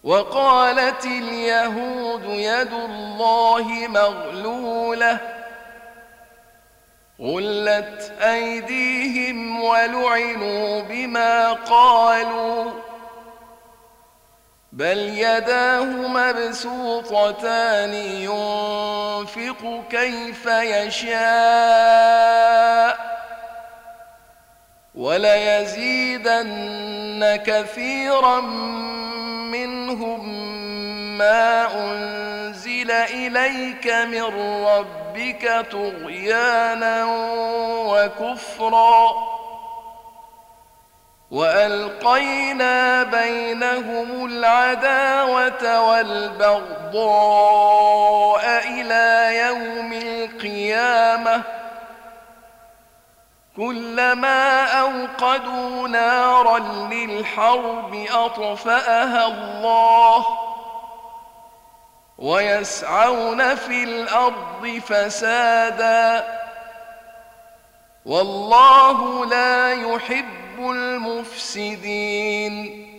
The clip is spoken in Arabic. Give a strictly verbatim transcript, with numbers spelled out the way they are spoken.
وقالت اليهود يد الله مغلولة غلت أيديهم ولعنوا بما قالوا بل يداه مبسوطتان ينفق كيف يشاء وليزيدن كثيرا منهم ما أنزل إليك من ربك طغيانا وكفرا وألقينا بينهم العداوة والبغضاء إلى يوم القيامة كلما أوقدوا نارا للحرب أطفأها الله ويسعون في الأرض فسادا والله لا يحب المفسدين